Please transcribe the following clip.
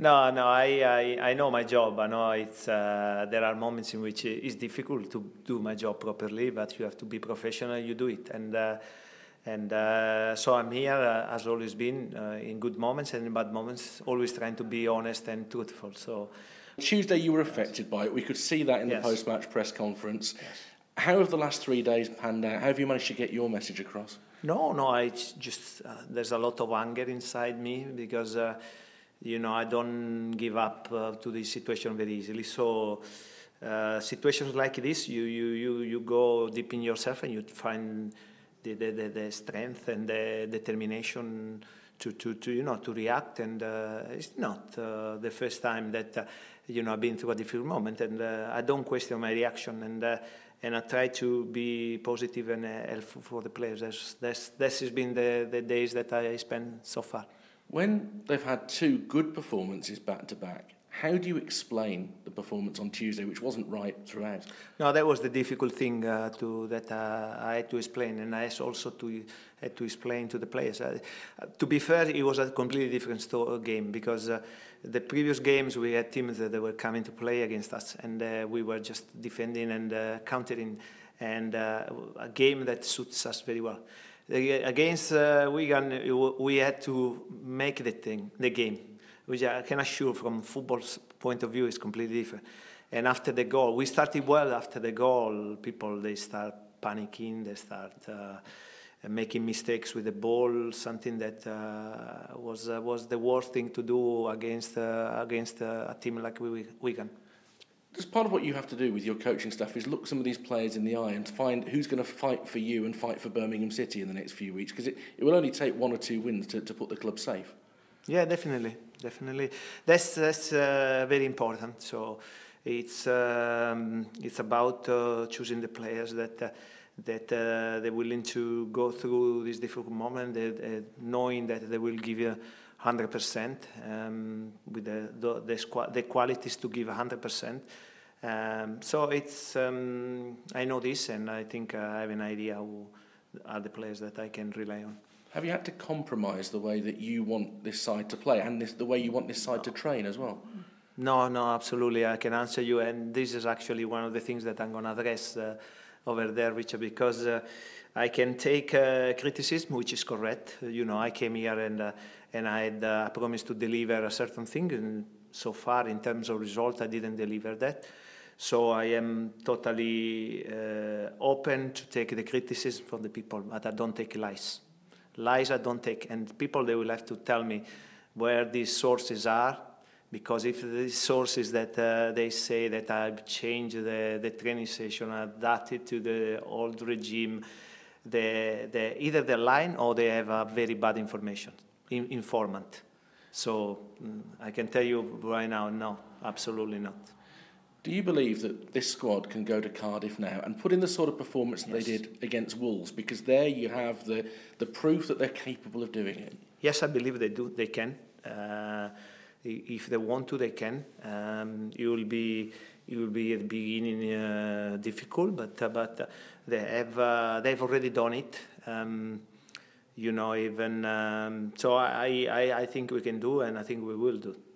No, no, I know my job. I know it's there are moments in which it's difficult to do my job properly, but you have to be professional. You do it, and so I'm here, has always been, in good moments and in bad moments, always trying to be honest and truthful. So Tuesday you were affected by it. We could see that in the post-match press conference. Yes. How have the last 3 days panned out? How have you managed to get your message across? No, it's just there's a lot of anger inside me because I don't give up to this situation very easily. So situations like this, you go deep in yourself and you find the strength and the determination to react. And it's not the first time that I've been through a difficult moment, and I don't question my reaction, and I try to be positive and helpful for the players. This has been the days that I spent so far. When they've had two good performances back to back, how do you explain the performance on Tuesday, which wasn't right throughout? No, that was the difficult thing that I had to explain, and I also had to explain to the players. To be fair, it was a completely different game because the previous games we had teams that were coming to play against us, and we were just defending and countering, and a game that suits us very well. Against Wigan, we had to make the game, which I can assure from football's point of view is completely different. And after the goal, we started well. After the goal, they start panicking, they start making mistakes with the ball, something that was the worst thing to do against a team like Wigan. Just part of what you have to do with your coaching staff is look some of these players in the eye and find who's going to fight for you and fight for Birmingham City in the next few weeks, because it will only take 1 or 2 wins to put the club safe. Yeah, definitely. That's very important. So it's about choosing the players that they're willing to go through this difficult moment, knowing that they will give you 100%, with the qualities to give 100%. So it's I know this, and I think I have an idea who are the players that I can rely on. Have you had to compromise the way that you want this side to play and the way you want this side to train as well? No, absolutely. I can answer you, and this is actually one of the things that I'm going to address over there, Richard, because I can take criticism, which is correct. I came here and I had promised to deliver a certain thing, and so far, in terms of result, I didn't deliver that. So I am totally open to take the criticism from the people, but I don't take lies. Lies I don't take, and people, they will have to tell me where these sources are, because if these sources that they say that I've changed the training session, adapted to the old regime, either they're lying or they have a very bad informant. So I can tell you right now, no, absolutely not. Do you believe that this squad can go to Cardiff now and put in the sort of performance that they did against Wolves? Because there you have the proof that they're capable of doing it. Yes, I believe they do. They can. If they want to, they can. It will be at the beginning difficult, but they've already done it. So I think we can do, and I think we will do.